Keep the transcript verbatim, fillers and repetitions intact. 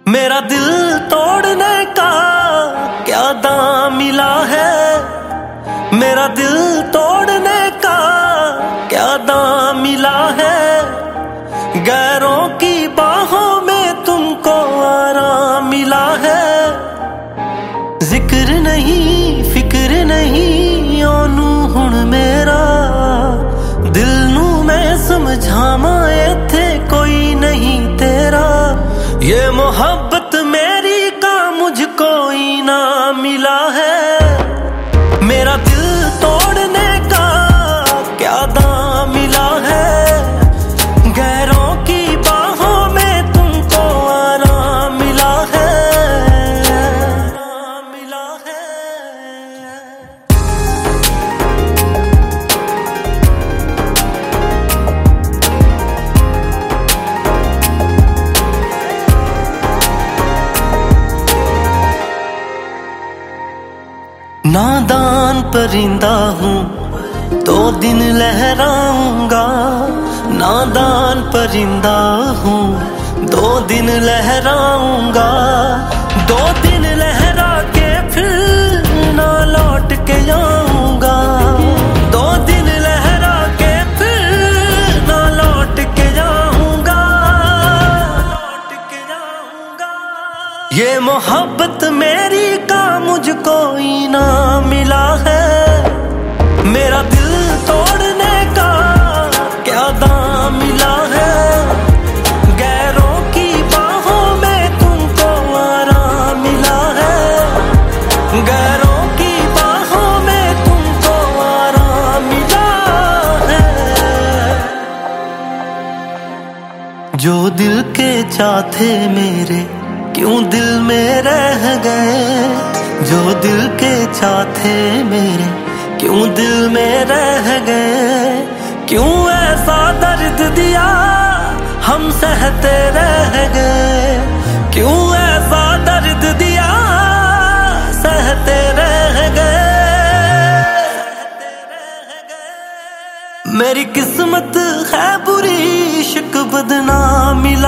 मेरा दिल तोड़ने का क्या दाम मिला है, मेरा दिल तोड़ने का क्या दाम मिला है। गैरों की बाहों में तुमको आराम मिला है। जिक्र नहीं फिक्र नहीं ओनू हुण मेरा, दिल नू मैं समझावा इत्थे कोई नहीं तेरा। ये मोहब्बत मेरी का मुझको इनाम मिला है। मेरा दिल तोड़ने का क्या दाम मिला है। गैरों की बाहों में तुमको आराम मिला है, आराम मिला है। नादान परिंदा हूँ दो दिन लहराऊंगा, नादान परिंदा हूँ दो दिन लहराऊंगा। दो दिन लहरा के फिर ना लौट के आऊंगा, दो दिन लहरा के फिर ना लौट के आऊंगा, लौट के आऊंगा। ये मोहब्बत मेरी का मुझको इनाम मिला है। मेरा दिल तोड़ने का क्या दाम मिला है। गैरों की बाहों में तुमको आराम मिला है, गैरों की बाहों में तुमको आराम मिला है। जो दिल के चाहते मेरे क्यों दिल में रह गए, जो दिल के चाहते मेरे क्यों दिल में रह गए। क्यों ऐसा दर्द दिया हम सहते रह गए, क्यों ऐसा दर्द दिया सहते रह गए। मेरी किस्मत है बुरी इश्क बदनाम मिला